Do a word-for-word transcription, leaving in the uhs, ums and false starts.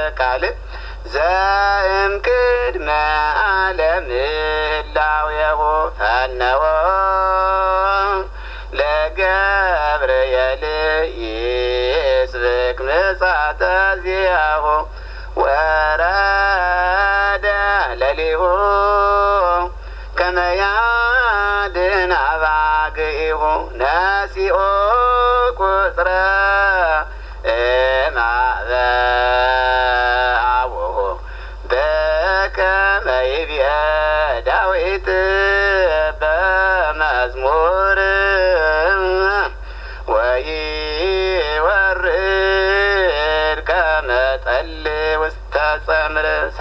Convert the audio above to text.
ቃል ዘእም ቅድመ ዓለም ህላዌሁ ፈነወ ለገብርኤል ይስብክ ምጽአተ ዚአሁ ወረደ ለሊሁ ከመ ያድኅን አባግዒሁ ነሲኦ ቁጽረ እምኀበ አቡሁ በከመ ይቤ ዳዊት በመዝሙር ወይወርድ ከመ ጠል ውስተ ጸምር